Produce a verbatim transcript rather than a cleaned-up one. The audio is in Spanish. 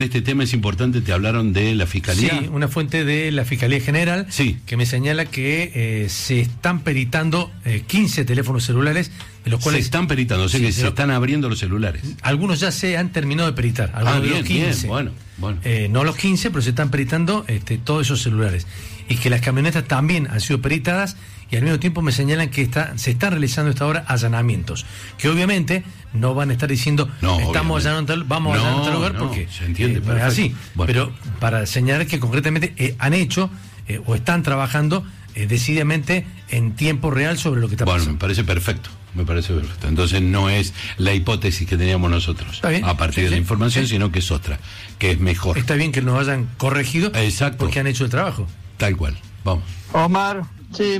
Este tema es importante, te hablaron de la Fiscalía. Sí, una fuente de la Fiscalía General sí. que me señala que eh, se están peritando eh, quince teléfonos celulares, de los cuales... Se están peritando, o sea sí, que se están abriendo los celulares. Algunos ya se han terminado de peritar, algunos ah, bien, de los quince. Bien, bueno, bueno. Eh, no los quince, pero se están peritando este, todos esos celulares. Y que las camionetas también han sido peritadas y al mismo tiempo me señalan que está, se están realizando hasta ahora allanamientos, que obviamente no van a estar diciendo no, estamos allanando, vamos no, a allanar tal lugar, no, porque se entiende, eh, no es así, bueno. Pero para señalar que concretamente eh, han hecho eh, o están trabajando eh, decididamente en tiempo real sobre lo que está bueno, pasando. Bueno, me parece perfecto, me parece perfecto. Entonces no es la hipótesis que teníamos nosotros a partir sí, de la información, sí. Sino que es otra, que es mejor. Está bien que nos hayan corregido. Exacto. Porque han hecho el trabajo. Tal cual, vamos. Omar, sí.